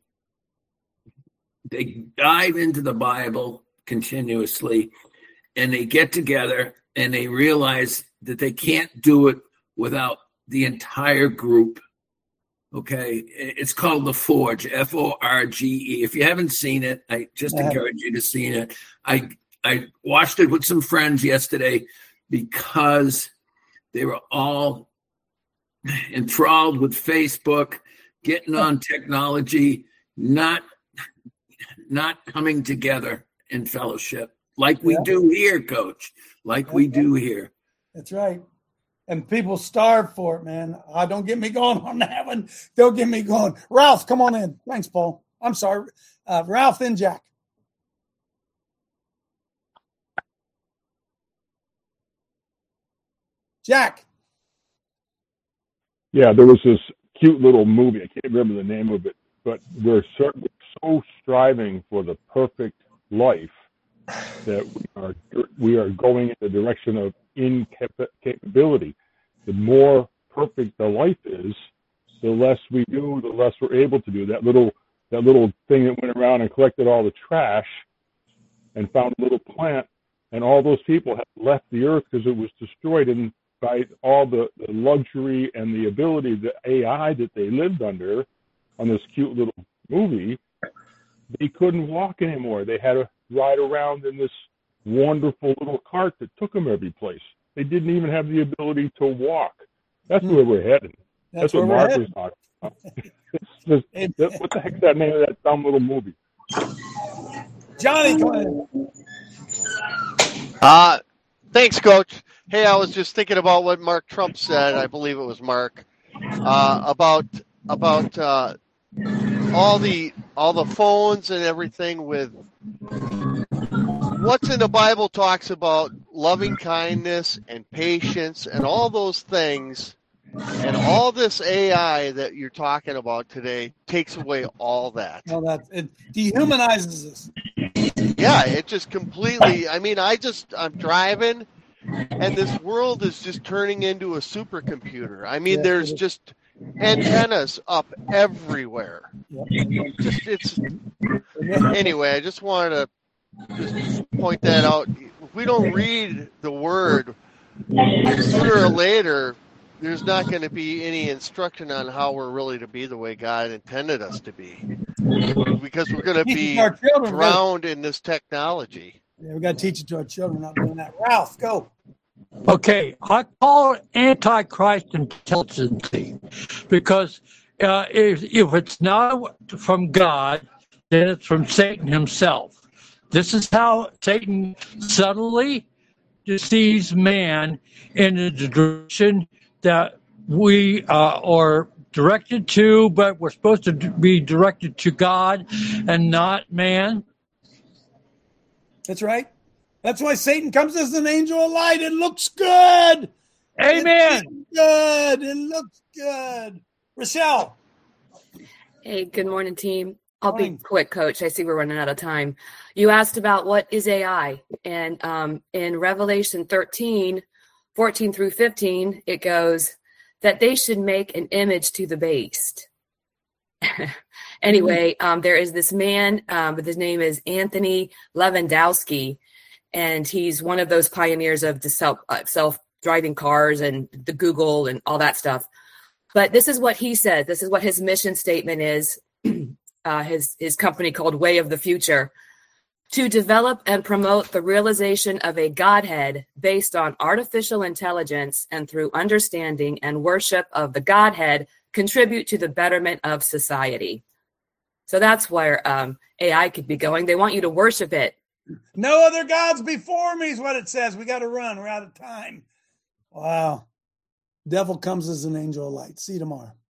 dive into the Bible continuously, and they get together and they realize that they can't do it without the entire group. Okay, it's called The Forge, Forge. If you haven't seen it, I just encourage you to see it. I watched it with some friends yesterday because they were all enthralled with Facebook, getting on technology, not coming together in fellowship like we do here, Coach, like we do here. That's right. And people starve for it, man. Don't get me going on that one. Don't get me going. Ralph, come on in. Thanks, Paul. I'm sorry. Ralph, then Jack. Jack. Yeah, there was this cute little movie. I can't remember the name of it, but we're so striving for the perfect life that we are going in the direction of incapability. The more perfect the life is, the less we do, the less we're able to do. That little thing that went around and collected all the trash and found a little plant, and all those people have left the earth because it was destroyed. And by all the luxury and the ability, the AI that they lived under on this cute little movie, they couldn't walk anymore. They had to ride around in this wonderful little cart that took them every place. They didn't even have the ability to walk. That's where we're heading. That's what Mark was talking about. What the heck's that name of that dumb little movie? Johnny, go ahead. Thanks, Coach. Hey, I was just thinking about what Mark Trump said. I believe it was Mark about all the phones and everything. With what's in the Bible talks about loving kindness and patience and all those things, and all this AI that you're talking about today takes away all that. Well, it dehumanizes us. Yeah, it just completely. I mean, I'm driving, and this world is just turning into a supercomputer. I mean, there's just antennas up everywhere. Anyway, I just wanted to just point that out. If we don't read the word, sooner or later, there's not going to be any instruction on how we're really to be the way God intended us to be, because we're going to be drowned in this technology. Yeah, we got to teach it to our children, not doing that. Ralph, go. Okay, I call it Antichrist intelligence, because if it's not from God, then it's from Satan himself. This is how Satan subtly deceives man in the direction that we are directed to, but we're supposed to be directed to God and not man. That's right. That's why Satan comes as an angel of light. It looks good. Amen. It looks good. Rochelle. Hey, good morning, team. I'll be quick, Coach. I see we're running out of time. You asked about what is AI. And in Revelation 13, 14 through 15, it goes that they should make an image to the beast. Anyway, there is this man, but his name is Anthony Lewandowski, and he's one of those pioneers of the driving cars and the Google and all that stuff. But this is what he said. This is what his mission statement is. His company called Way of the Future, to develop and promote the realization of a Godhead based on artificial intelligence and through understanding and worship of the Godhead contribute to the betterment of society. So that's where AI could be going. They want you to worship it. No other gods before me is what it says. We got to run. We're out of time. Wow. Devil comes as an angel of light. See you tomorrow.